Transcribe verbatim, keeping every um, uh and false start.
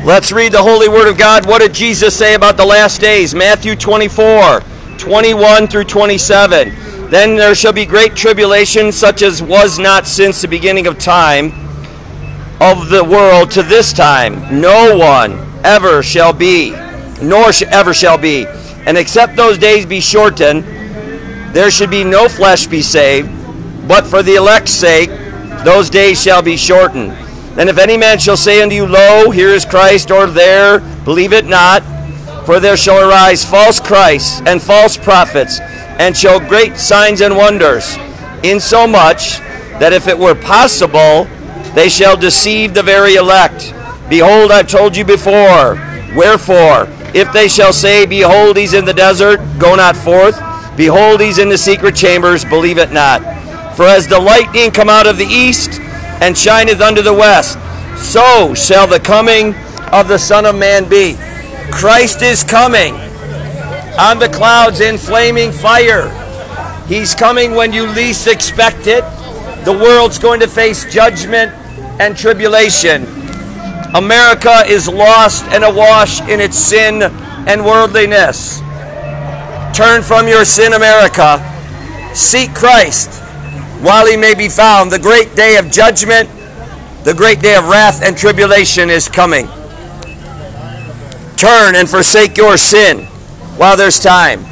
Let's read the Holy Word of God. What did Jesus say about the last days? Matthew twenty-four, twenty-one through twenty-seven. Then there shall be great tribulation, such as was not since the beginning of time of the world to this time. No one ever shall be, nor sh- ever shall be. And except those days be shortened, there should be no flesh be saved. But for the elect's sake, those days shall be shortened. Then if any man shall say unto you, Lo, here is Christ, or there, believe it not. For there shall arise false Christs and false prophets, and show great signs and wonders, insomuch that if it were possible, they shall deceive the very elect. Behold, I've told you before. Wherefore, if they shall say, Behold, he's in the desert, go not forth. Behold, he's in the secret chambers, believe it not. For as the lightning come out of the east, and shineth unto the west, so shall the coming of the Son of Man be. Christ is coming on the clouds in flaming fire. He's coming when you least expect it. The world's going to face judgment and tribulation. America is lost and awash in its sin and worldliness. Turn from your sin, America. Seek Christ while he may be found. The great day of judgment, the great day of wrath and tribulation is coming. Turn and forsake your sin while there's time.